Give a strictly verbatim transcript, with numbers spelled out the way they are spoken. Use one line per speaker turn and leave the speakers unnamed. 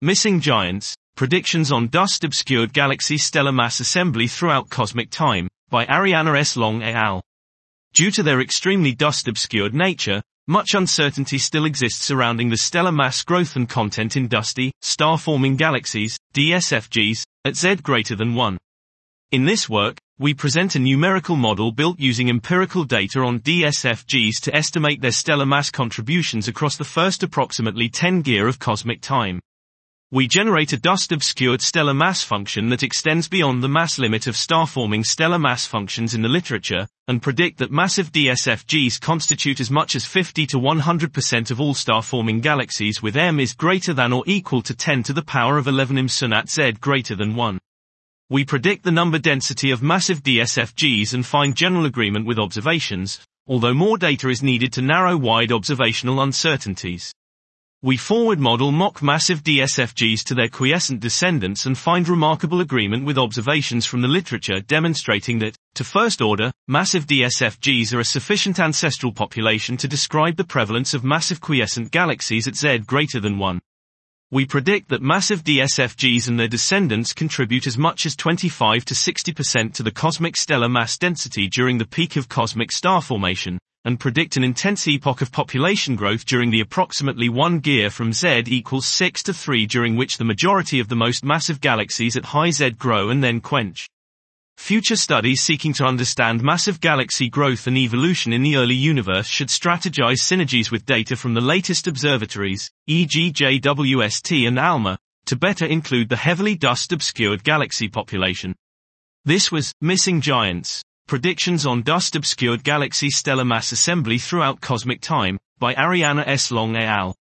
Missing Giants, Predictions on Dust-Obscured Galaxy Stellar Mass Assembly Throughout Cosmic Time, by Ariana S. Long et al. Due to their extremely dust-obscured nature, much uncertainty still exists surrounding the stellar mass growth and content in dusty, star-forming galaxies, D S F Gs, at Z greater than one. In this work, we present a numerical model built using empirical data on D S F Gs to estimate their stellar mass contributions across the first approximately ten years of cosmic time. We generate a dust-obscured stellar mass function that extends beyond the mass limit of star-forming stellar mass functions in the literature, and predict that massive D S F Gs constitute as much as fifty to one hundred percent of all star-forming galaxies with M is greater than or equal to ten to the power of eleven M S U N at Z greater than one. We predict the number density of massive D S F Gs and find general agreement with observations, although more data is needed to narrow wide observational uncertainties. We forward model mock massive D S F Gs to their quiescent descendants and find remarkable agreement with observations from the literature demonstrating that, to first order, massive D S F Gs are a sufficient ancestral population to describe the prevalence of massive quiescent galaxies at Z greater than one. We predict that massive D S F Gs and their descendants contribute as much as twenty-five to sixty percent to the cosmic stellar mass density during the peak of cosmic star formation, and predict an intense epoch of population growth during the approximately one year from Z equals six to three, during which the majority of the most massive galaxies at high Z grow and then quench. Future studies seeking to understand massive galaxy growth and evolution in the early universe should strategize synergies with data from the latest observatories, for example J W S T and ALMA, to better include the heavily dust-obscured galaxy population. This was Missing Giants, Predictions on Dust-Obscured Galaxy Stellar Mass Assembly Throughout Cosmic Time, by Ariana S. Long et al.